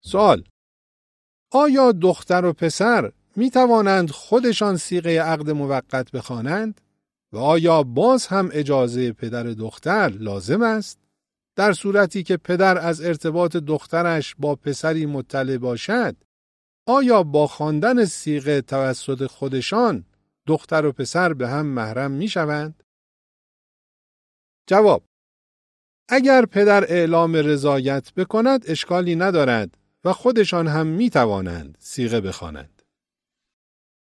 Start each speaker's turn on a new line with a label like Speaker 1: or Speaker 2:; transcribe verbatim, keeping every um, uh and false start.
Speaker 1: سوال: آیا دختر و پسر می توانند خودشان صیغه عقد موقت بخوانند؟ و آیا باز هم اجازه پدر دختر لازم است؟ در صورتی که پدر از ارتباط دخترش با پسری مطلع باشد، آیا با خواندن صیغه توسط خودشان دختر و پسر به هم محرم می شوند؟ جواب: اگر پدر اعلام رضایت بکند اشکالی ندارد و خودشان هم می توانند صیغه بخوانند.